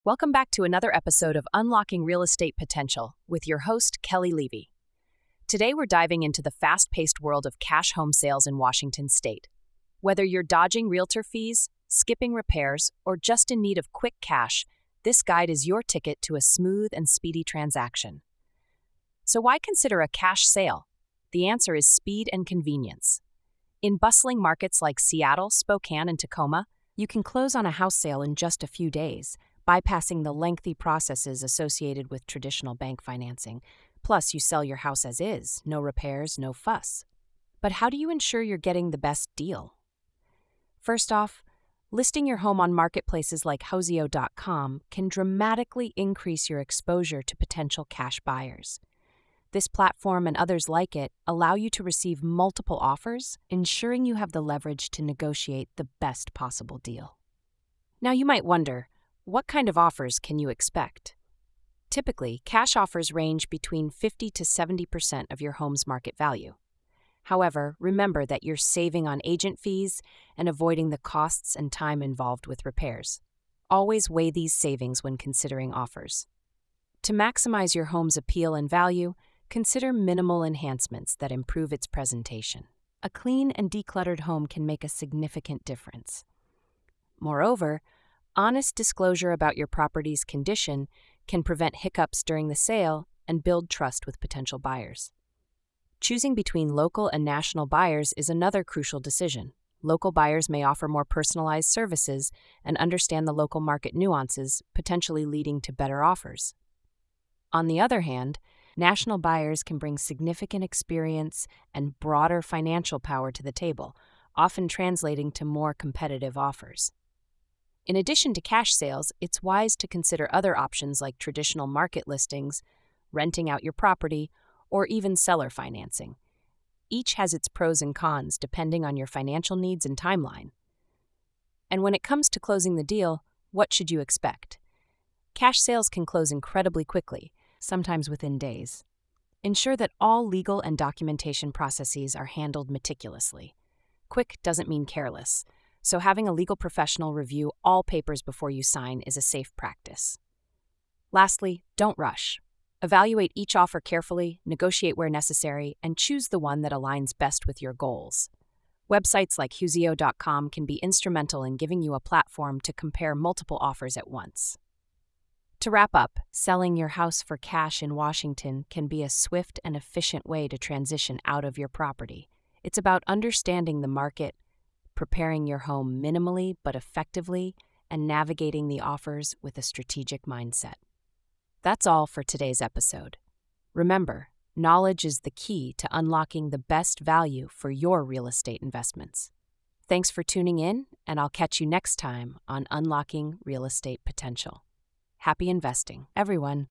Welcome back to another episode of Unlocking Real Estate Potential with your host, Kelly Levy. Today, we're diving into the fast-paced world of cash home sales in Washington state. Whether you're dodging realtor fees, skipping repairs, or just in need of quick cash, this guide is your ticket to a smooth and speedy transaction. So why consider a cash sale? The answer is speed and convenience. In bustling markets like Seattle, Spokane, and Tacoma, you can close on a house sale in just a few days, bypassing the lengthy processes associated with traditional bank financing. Plus, you sell your house as is, no repairs, no fuss. But how do you ensure you're getting the best deal? First off, listing your home on marketplaces like Hozeo.com can dramatically increase your exposure to potential cash buyers. This platform and others like it allow you to receive multiple offers, ensuring you have the leverage to negotiate the best possible deal. Now, you might wonder, what kind of offers can you expect? Typically, cash offers range between 50 to 70% of your home's market value. However, remember that you're saving on agent fees and avoiding the costs and time involved with repairs. Always weigh these savings when considering offers. To maximize your home's appeal and value, consider minimal enhancements that improve its presentation. A clean and decluttered home can make a significant difference. Moreover, honest disclosure about your property's condition can prevent hiccups during the sale and build trust with potential buyers. Choosing between local and national buyers is another crucial decision. Local buyers may offer more personalized services and understand the local market nuances, potentially leading to better offers. On the other hand, national buyers can bring significant experience and broader financial power to the table, often translating to more competitive offers. In addition to cash sales, it's wise to consider other options like traditional market listings, renting out your property, or even seller financing. Each has its pros and cons depending on your financial needs and timeline. And when it comes to closing the deal, what should you expect? Cash sales can close incredibly quickly, sometimes within days. Ensure that all legal and documentation processes are handled meticulously. Quick doesn't mean careless, so having a legal professional review all papers before you sign is a safe practice. Lastly, don't rush. Evaluate each offer carefully, negotiate where necessary, and choose the one that aligns best with your goals. Websites like Hozeo.com can be instrumental in giving you a platform to compare multiple offers at once. To wrap up, selling your house for cash in Washington can be a swift and efficient way to transition out of your property. It's about understanding the market, preparing your home minimally but effectively, and navigating the offers with a strategic mindset. That's all for today's episode. Remember, knowledge is the key to unlocking the best value for your real estate investments. Thanks for tuning in, and I'll catch you next time on Unlocking Real Estate Potential. Happy investing, everyone.